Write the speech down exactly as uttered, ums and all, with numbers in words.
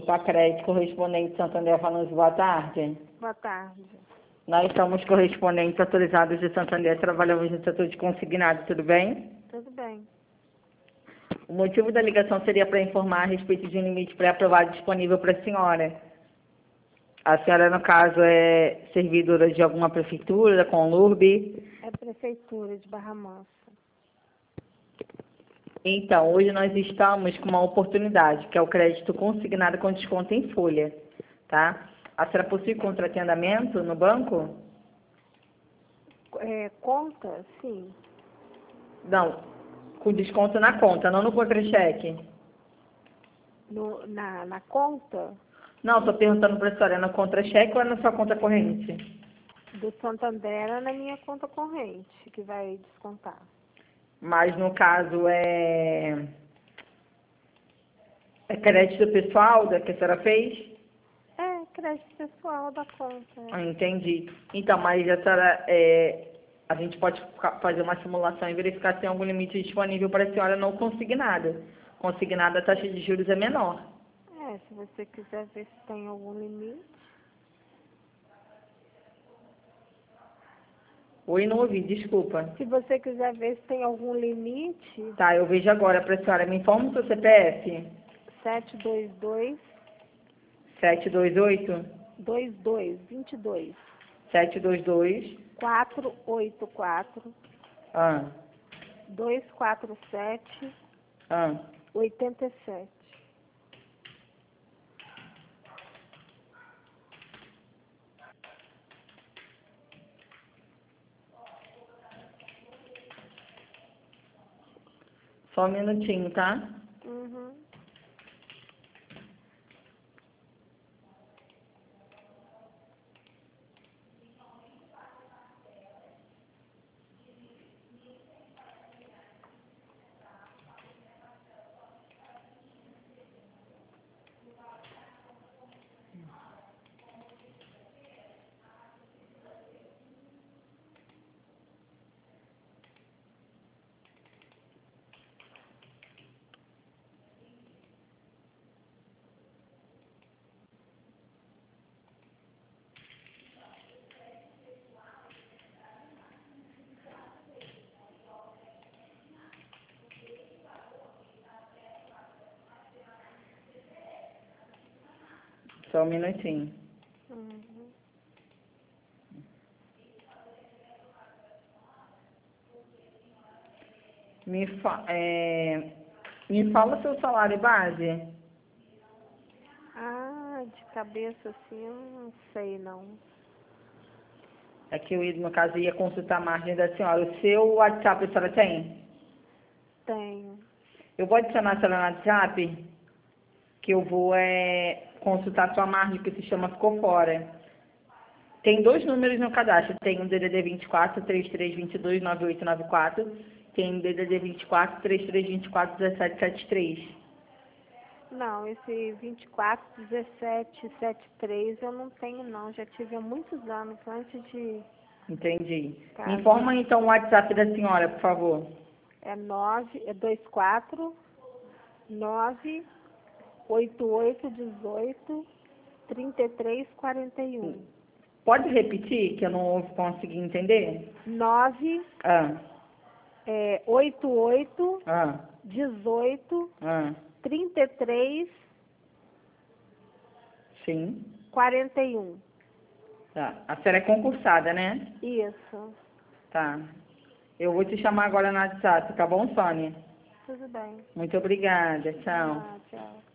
Grupo Acred, correspondente Santander falando, boa tarde. Boa tarde. Nós somos correspondentes autorizados de Santander, trabalhamos no setor de consignado, tudo bem? Tudo bem. O motivo da ligação seria para informar a respeito de um limite pré-aprovado disponível para a senhora. A senhora, no caso, é servidora de alguma prefeitura, da Conlurb? É Prefeitura de Barra Mansa. Então, hoje nós estamos com uma oportunidade, que é o crédito consignado com desconto em folha, tá? A senhora possui contra-atendamento no banco? É, conta? Sim. Não, com desconto na conta, não no contra-cheque. No, na, na conta Não, estou perguntando para a senhora, é no contra-cheque ou é na sua conta corrente? do Santander é na minha conta corrente, que vai descontar. Mas, no caso, é... É crédito pessoal da que a senhora fez? É, crédito pessoal da conta. Ah, entendi. Então, mas a senhora, é... a gente pode fazer uma simulação e verificar se tem algum limite disponível para a senhora não consignada. Consignada, a taxa de juros é menor. É, se você quiser ver se tem algum limite. Oi, não ouvi, desculpa. Se você quiser ver se tem algum limite, Tá, eu vejo agora para a senhora. Me informa o seu C P F. sete dois dois, sete dois oito, dois dois, vinte e dois, sete dois dois, quatro oito quatro, ah, dois quatro sete, ah. oitenta e sete. Só um minutinho, tá? Uhum. Só um minutinho. Uhum. Me, fa é... Me fala o seu salário base. Ah, de cabeça assim, eu não sei não. É que eu, no caso, ia consultar a margem da senhora. O seu WhatsApp a senhora tem? Tenho. Eu vou adicionar a senhora no WhatsApp, que eu vou é, consultar a sua margem, que o sistema ficou fora. Tem dois números no cadastro. Tem um D D D vinte e quatro, trinta e três, vinte e dois, noventa e oito noventa e quatro. Tem um D D D vinte e quatro, trinta e três, vinte e quatro, dezessete setenta e três. Não, esse vinte e quatro, dezessete, setenta e três eu não tenho não. Já tive há muitos anos, antes de Entendi. Me casar. informa então o WhatsApp da senhora, por favor. É nove, é dois quatro, nove, oito oito, dezoito, trinta e três, quarenta e um. Pode repetir, que eu não consegui entender? nove, Ah, é, oito oito, ah, dezoito, ah. trinta e três, Sim. quarenta e um. Tá. A senhora é concursada, né? Isso. Tá. Eu vou te chamar agora no WhatsApp, tá bom, Sônia? Tudo bem. Muito obrigada. Tchau. Ah, tchau.